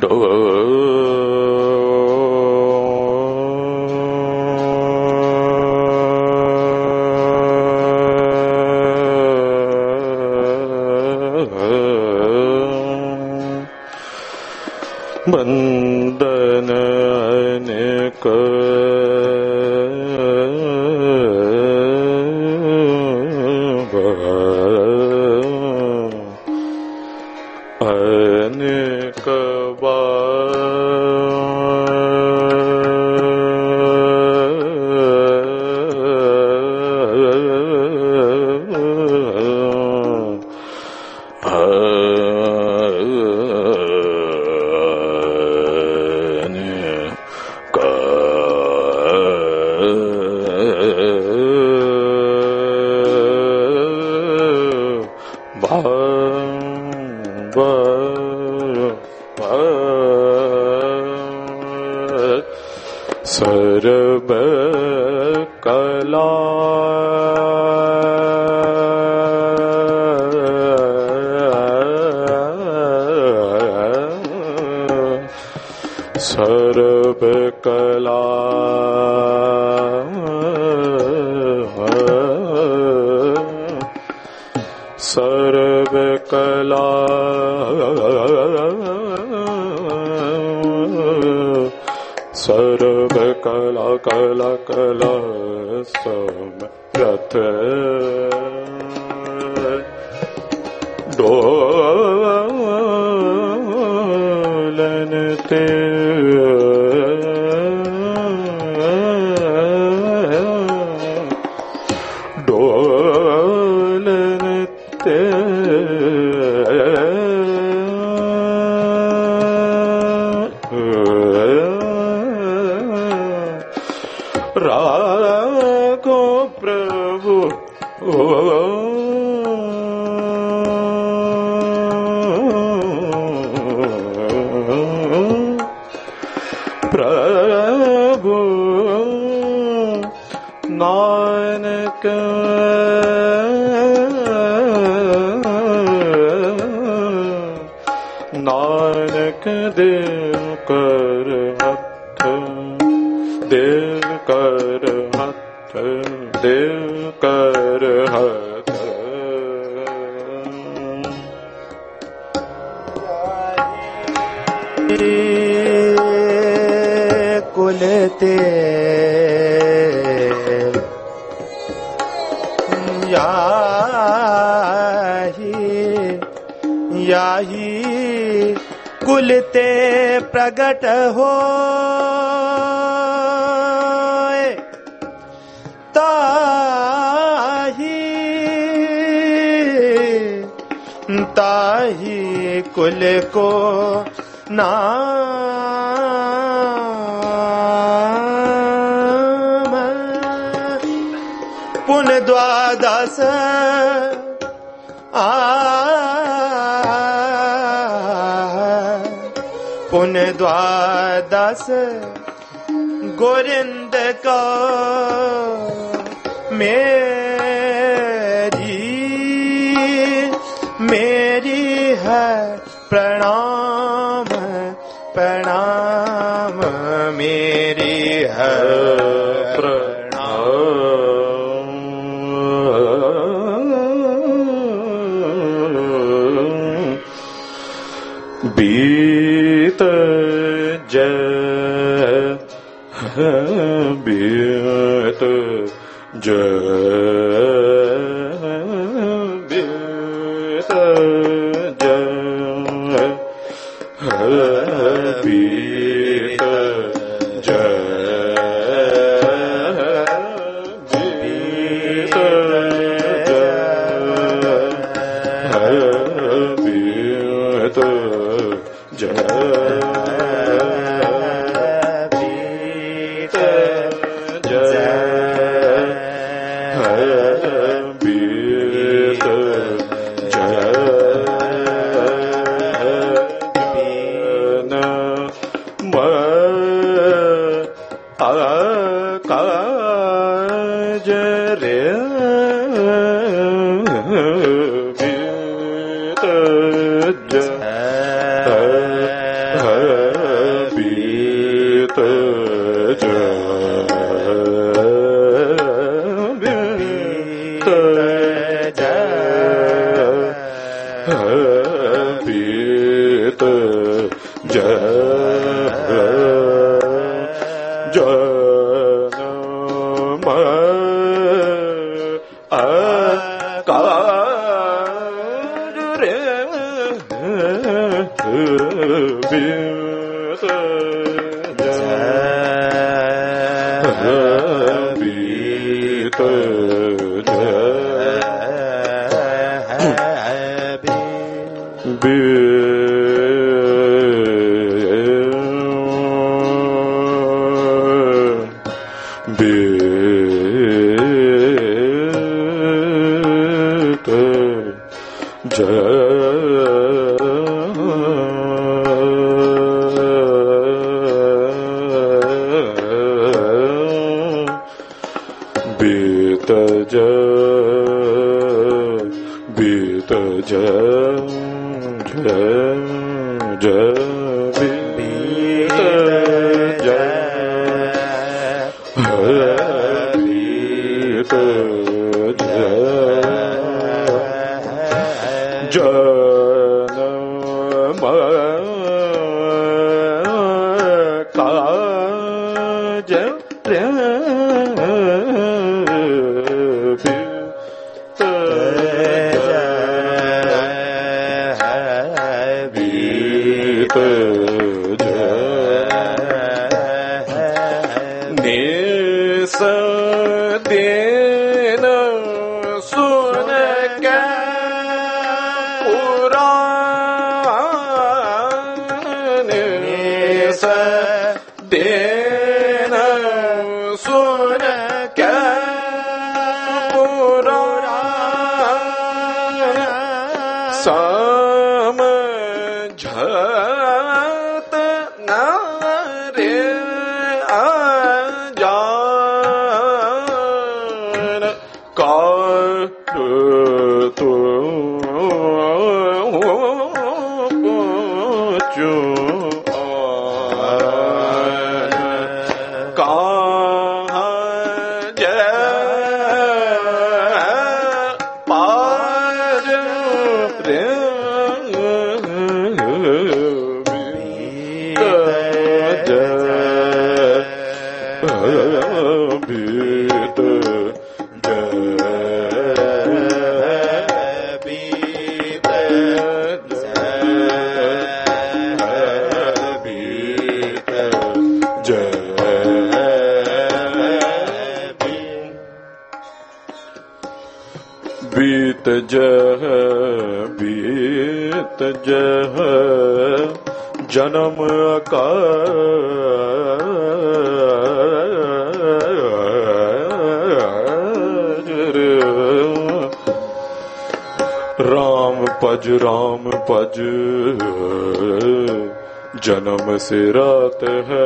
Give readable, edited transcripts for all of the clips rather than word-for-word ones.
बंदन अनेक अनेक सर्व कला सर्व कला सर्व कला सर्व कला कला कला समरथ डोलन ते डोलन ते राघो प्रभु प्रभु नानक नानक देव कर हथ देव कर हथ देव कर हथ कुलते याही कुलते प्रगट हो ताही कुल को नाम पुन द्वादश पुन द्वादश गोविंद को मेरी है प्रणाम प्रणाम मेरी है प्रणाम बीत जय बीत जय जय जन्म राम पज जन्म से रात है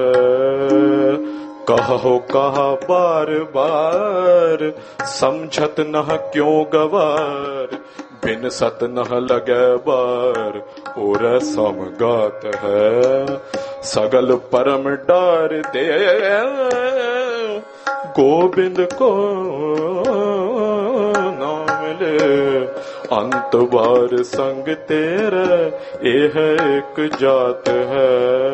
कहो कहा बार बार समझत नह क्यों गवार बिन सत नह लगे बार और समगात है सगल परम डार दे गोविंद को नाम ले अंत बार संग तेरा यह एक जात है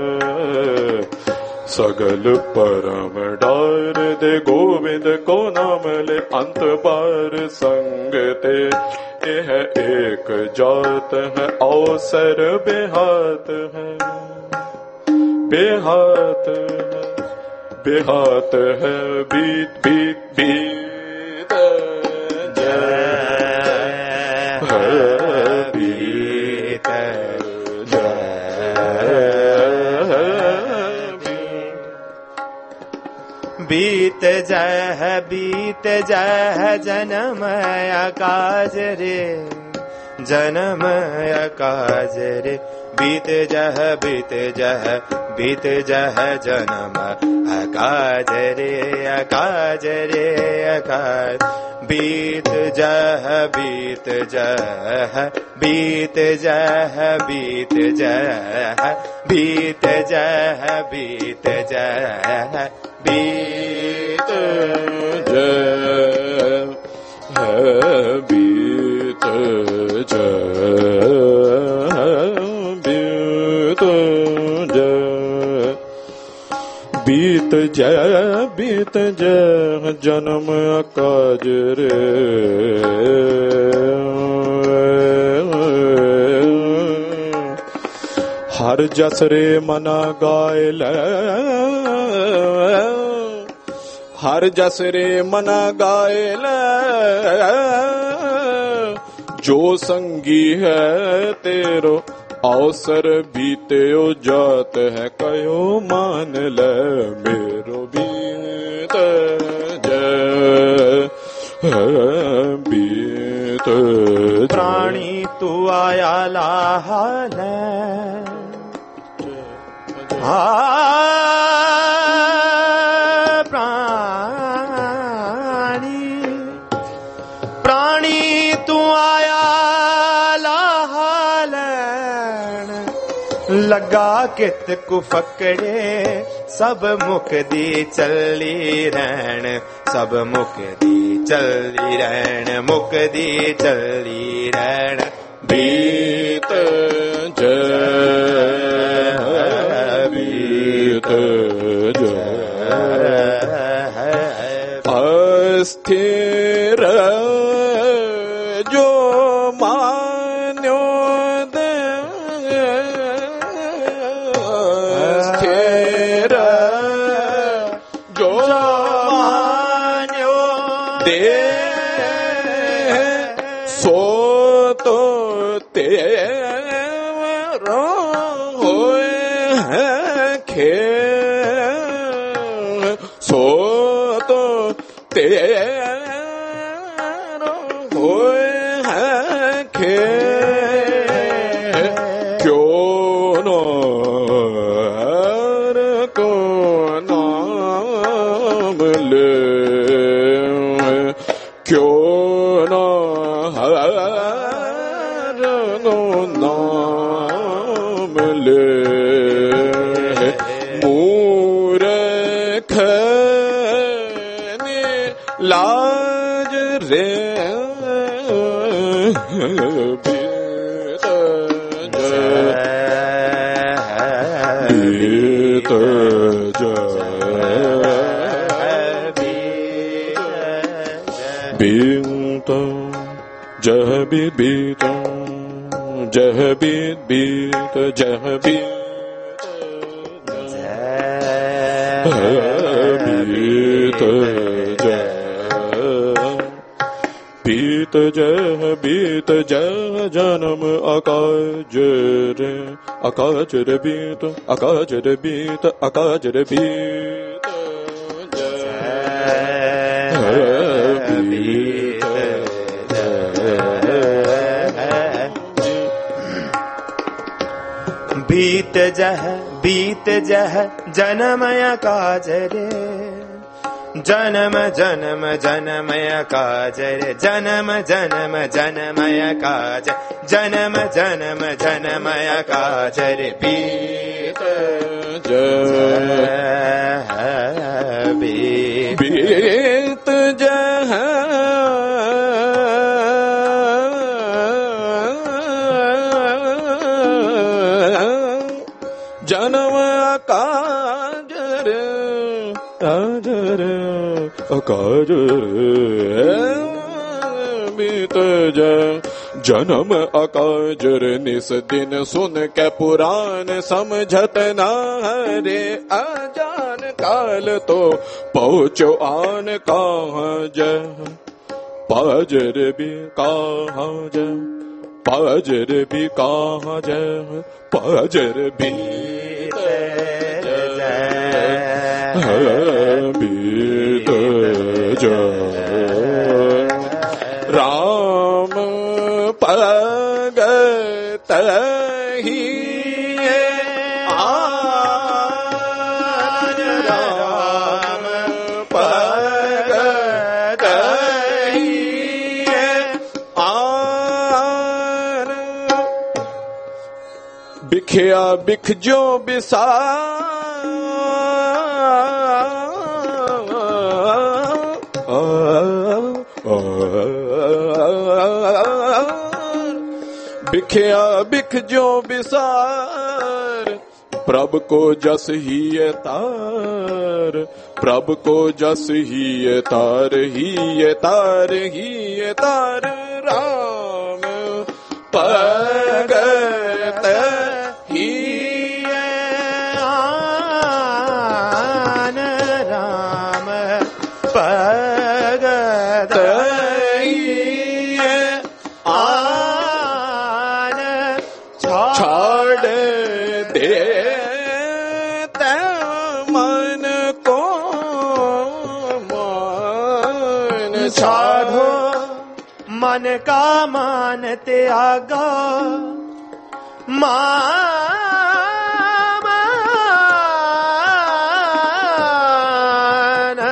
सगल परम डार दे गोविंद को नाम ले अंत बार संग ते यह एक जात है अवसर बेहात है बेहात है बेहात है बीत बीत बीत बीत जह जन्म काज रे जन्म काज रे बीत जह जन्म अकाज रे अकाज बीत जह बीत जह बीत जह बीत जह बीत जह बीत जह बीत जह बीत जय बीत जय जन्म अकाज रे हर जस रे मना गायल हर जस रे मना गायल जो संगी है तेरो अवसर बीते जात है कयो मान ले मेरो बीत जय बीत प्राणी तू आया लाल प्राणी तू आया लगा कित को फकड़े सब मुकदी चली रहन सब मुकदी चली रहन मुकदी चली रहन बीत जय बीत जय अस्थिर जो मान्यो लाज रे बीत बीत जह बीत जह बीत जह बीत बीत बीत जय जन्म अकाज रे बीत अकाज रे बीत अकाज रे बीत बीत जह जन्म अकाज रे जन्म जन्म जन्मय काज रे जन्म जन्म जन्मय काज जन्म जन्म जन्मय काज रे बीत बीत जह जन्म काज रे अकाज बीत जन्म अकाज निस दिन सुन के पुराण समझत न रे अजान काल तो पहुँचो आन कहाँ जय पाजर भी कहाँ जय पाजर भी कहाँ जय पाजर भी बीत राम पगत ही आज राम पगत ही आन बिखया बिख जो बिसा बिखया बिख जो बिसार प्रभ को जस ही ये तार, प्रभ को जस ही ये तार, ही ये तार, ही ये तार राम भगत ही आन राम भगत ही आन छाड़ दे मन को मान, साधो मन का मान त्यागा, मान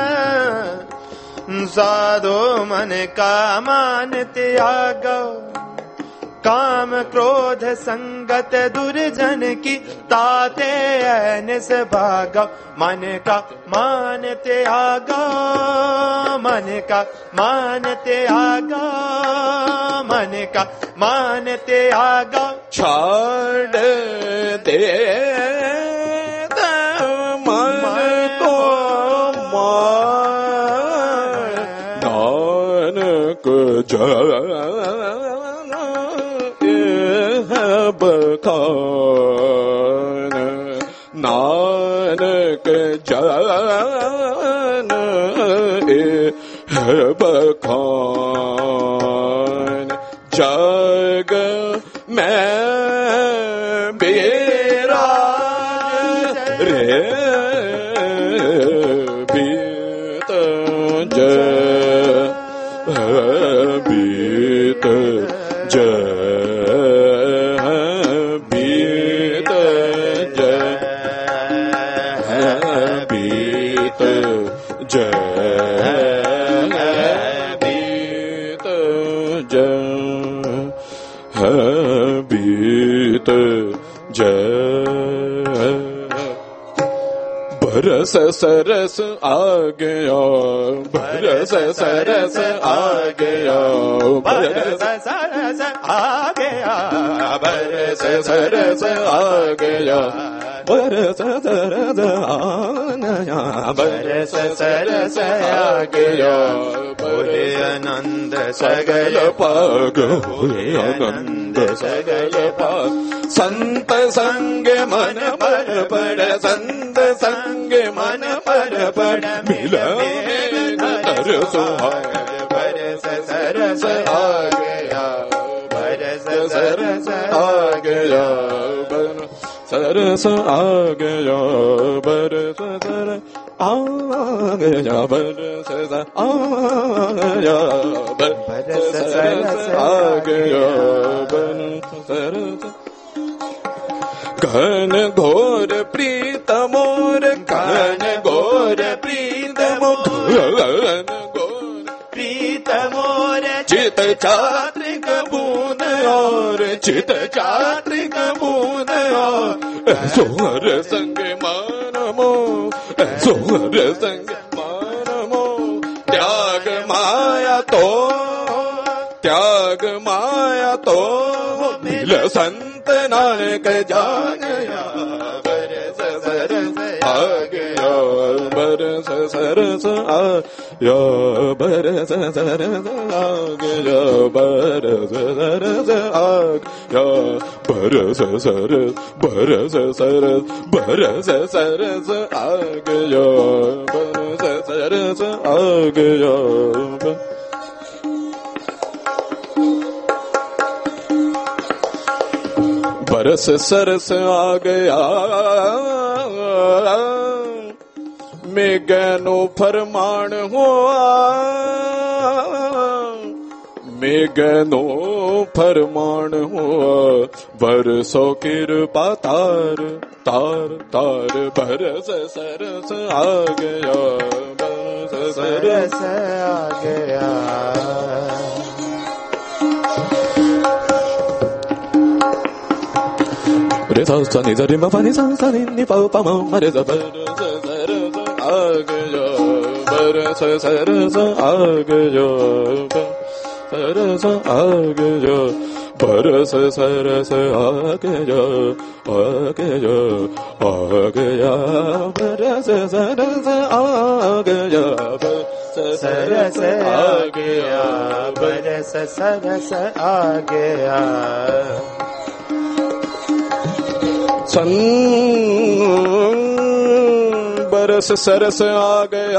साधो मन का मान त्यागा, काम क्रोध संगत दुर्जन की ताते निस भागा, मन का मान त्यागा, मन का मान त्यागा, मन का मान त्यागा, छाड़ दे मन को मान, नानक जन बखान, नानक जन बखान, जग में बेराज रे बीत बीत बरस सरस आ गया, बरस सरस आ गया, बरस सरस आ गया, बरस सरस आ गया, बरस सरस आ गया, बरस सरस आ गया, बोले आनंद सगल पाग, बोले आनंद सगल पाग, संत संग मन पर पड़, संत संग मन पर पड़, मिला नर सुहाग, बरस सरस आ गया, बरस सरस आ गया, सरस आ गया, बरस सरस आ गया, बरस आ गया, बरस सरस आ गया, बरस सरस घन घोर प्रीत मोर, घन घोर प्रीत मोर, घन घोर प्रीत मोर, चित चात्रिक बूंद और, चित चात्रिक बूंद और, सोहर संग मान मो, सोहर संग मान मो, त्याग माया तो, त्याग माया तो, मिल संत नानक जान गया, बरस सरस आ गया, बरस सरस आ गया, बरस सरस आ गया, बरस सरस आ गया, बरस सरस, बरस सरस, बरस सरस आ गया, बरस सरस आ गया, बरस सरस आ गया, मेघनो फरमान हुआ, मेघनो फरमान हुआ, बरसों कृपा तार तार तार, बरस सरस आ गया, बरस सरस आ गया, रे सा सा नि सा रे मा पा नि सा सा नि पा पा मा मा रे सा, बरस सरस आ गया, बरस सरस आ गया, सरस आ गया, बरस सरस आ गया, आ गया, आ गया, बरस सरस आ गया, सरस आ गया, बरस सरस आ गया। बरस सरस आ गया,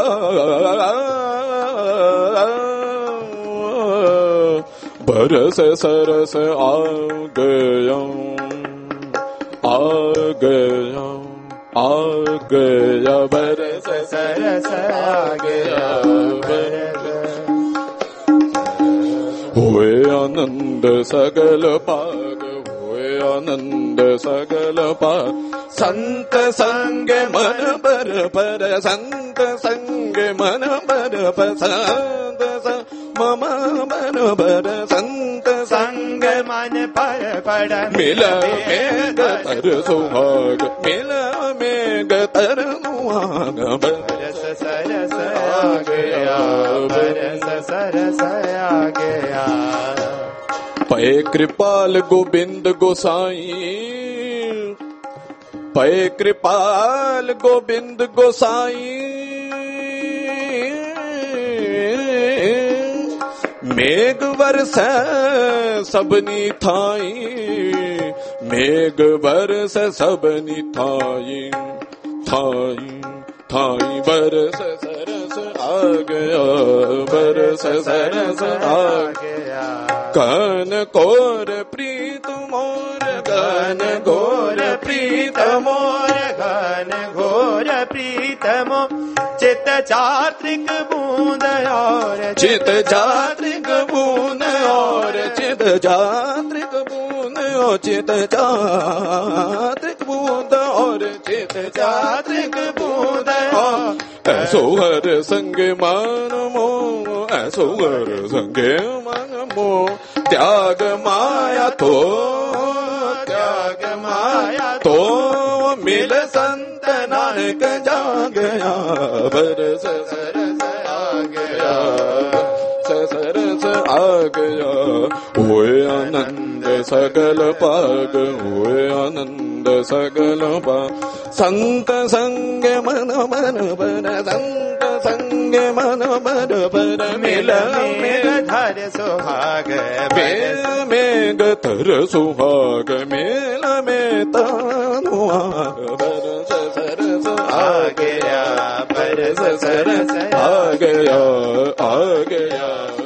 बरस सरस आ गया, आ गया, आ गया, बरस सरस आ गया, हुए आनंद सगल पाग, हुए आनंद सगल पाग, संत संग मन पर पर, संत संग मन पर पर, संत मम मन पर, संत संग मन पर पड़, मिल मेघ तर सुहाग, मिल मेघ तर सुहाग, बरस सरस आ गया, बरस सरस आ गया। पै कृपाल गोविंद गोसाई, पै कृपाल गोविंद गोसाई, मेघ वर्ष सबनी थाई, मेघ वर्ष सबनी थाई, थाई थाई, बरस सरस आ गया, बरस सरस आ गया। कन कोर प्रीत मोर, कन घोर प्रीत मोर, घन घोर प्रीतम, चित चात्रिक बूंद और चित चात्रिक बूंद और, चित चात्रिक बूंद और, चित चात्रिक बूंद और, चित चात्रिक बूंद और, ऐसो हर संग मान मो, ऐसो हर संग मान मो, त्याग माया तो, त्याग माया तो, मिल संत नानक जागया, बरस सरस आ गया, सरस आ गया, हुए आनंद सगल पाग, हुए आनंद सगल पाग, संत संग मन मन पर, संत संग मन मन पर, मिल मेघ धर सुहाग, मेल मेघ तर सुहाग, मेल में तनुहाग, बरस सरस आ गया, बरस सरस आ गया, आ गया।